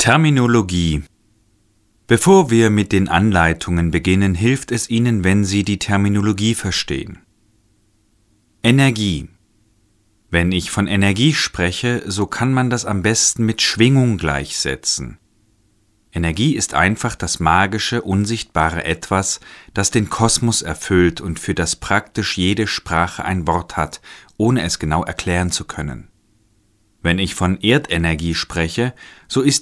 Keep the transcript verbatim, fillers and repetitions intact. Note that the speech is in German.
Terminologie. Bevor wir mit den Anleitungen beginnen, hilft es Ihnen, wenn Sie die Terminologie verstehen. Energie. Wenn ich von Energie spreche, so kann man das am besten mit Schwingung gleichsetzen. Energie ist einfach das magische, unsichtbare Etwas, das den Kosmos erfüllt und für das praktisch jede Sprache ein Wort hat, ohne es genau erklären zu können. Wenn ich von Erdenergie spreche, so ist